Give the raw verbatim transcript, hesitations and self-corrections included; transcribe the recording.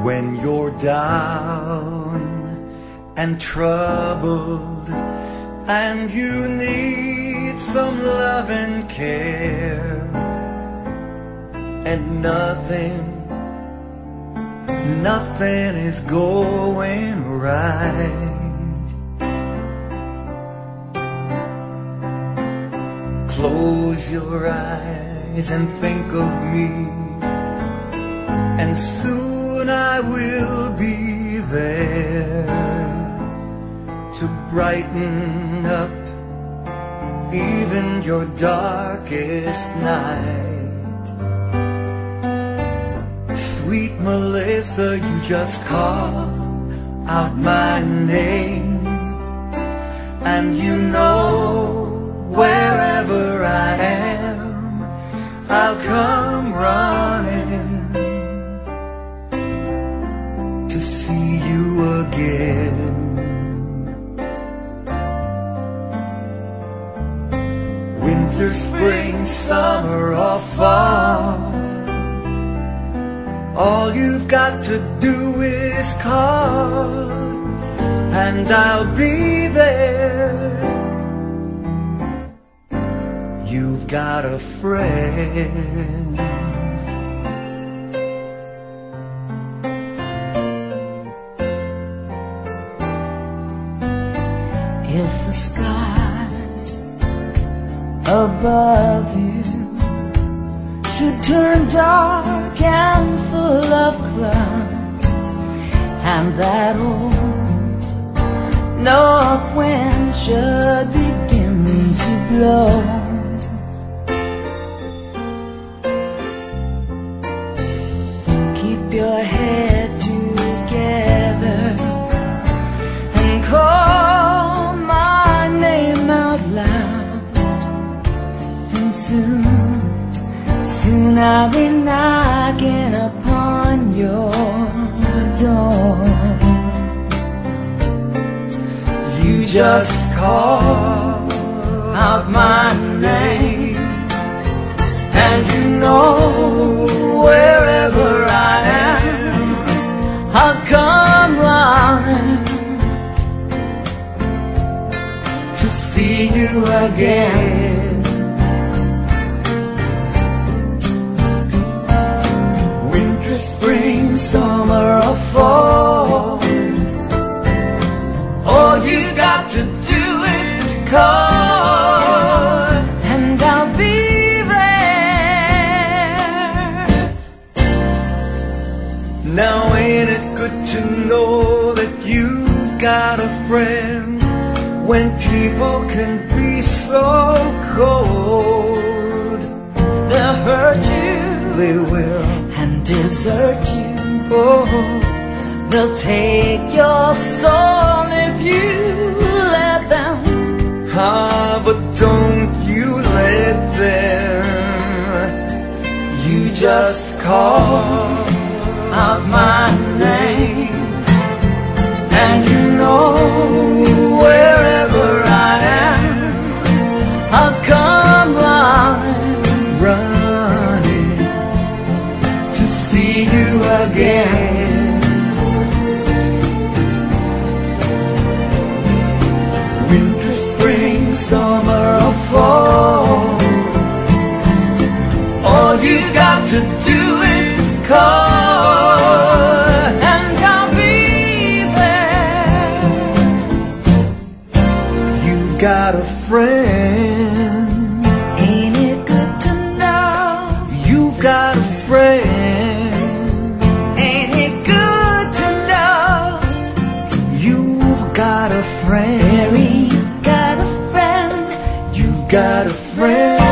When you're down and troubled and you need some love and care, and nothing, nothing is going right, close your eyes and think of me, and soon I will be there to brighten up even your darkest night. Sweet Melissa, you just call out my name, and you know wherever I am, I'll come running to see you again. Winter, spring, summer or fall, all you've got to do is call, and I'll be there. You've got a friend. If the sky above you should turn dark and full of clouds, and that old north wind should begin to blow, keep your head together and call my name out loud, and soon, soon I'll be knocking upon your door. You just call out my name, and you know wherever I am, I'll come running to see you again. Winter, spring, summer or fall, all you got to do is call, and I'll be there. Now ain't it good to know that you've got a friend, when people can be so cold? They'll hurt you, they will, and desert you. oh, They'll take your soul if you let them. ah, but don't you let them. You just call Out my name, and you know wherever I am, I'll come running, running to see you again. Winter, spring, summer or fall, all you got to do is call, and I'll be there. You've got a friend. ain't it good to know? You've got a friend. Ain't it good to know? You've got a friend. Mary got a friend. You've got a friend.